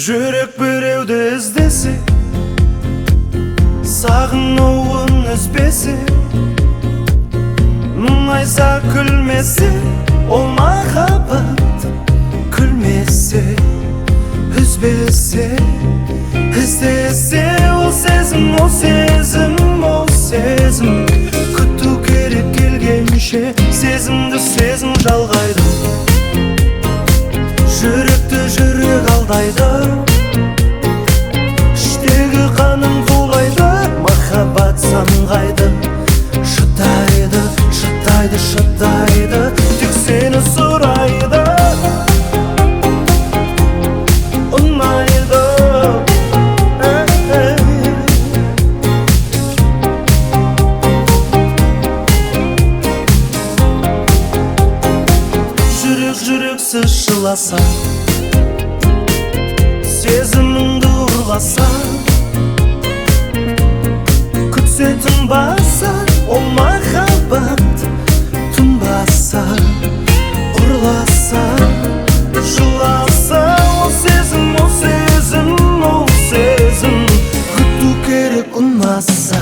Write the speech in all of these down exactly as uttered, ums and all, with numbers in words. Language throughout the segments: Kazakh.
Жүрек біреуді іздесе, сағынуын үзбесе, мұңайса күлмесе, ол махаббат күлмесе, үзбесе, іздесе, ол сезім, ол сезім, ол сезім. Күту керек келгенше, сезімді сезім жалғайды, жүректі жүрек алдайды, іштегі қаным тулайды, махаббат самғайды, шыдайды, шыдайды, шыдайды, тек сені сұрайды, ұнайды. Жүрек жүрексіз жыласа, сезіміңді ұрласа, күтсе тынбаса, ол махаббат тынбаса, ұрласа, жыласа, ол сезім, ол сезім, ол сезім. Күту керек ұнаса,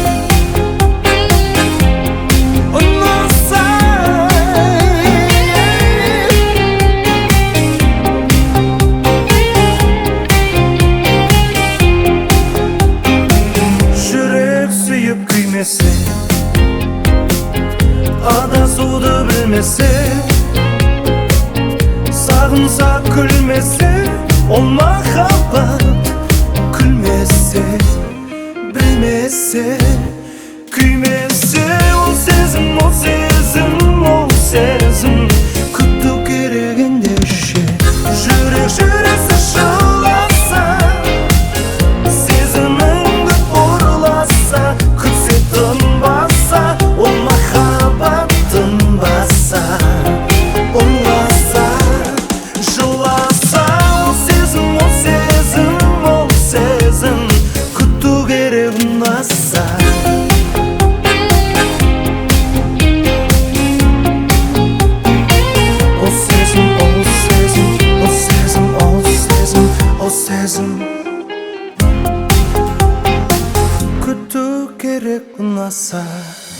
адасуды білмесе, сағынса күлмесе, ол махаббат күлмесе, білмесе, күймесе, ол сезім, ол сезім, ол сезім. Күту керек ендеше, жүрек жүрексіз жыласа, сезіміңді ұрласа, күтсе тынбаса, ол махаббат тынбаса, ұрласа, жыласа, ол сезім, ол сезім, ол сезім. Күту керек ұнаса, ол сезім, ол сезім, ол сезім, ол сезім, ол сезім. Күту керек ұнаса.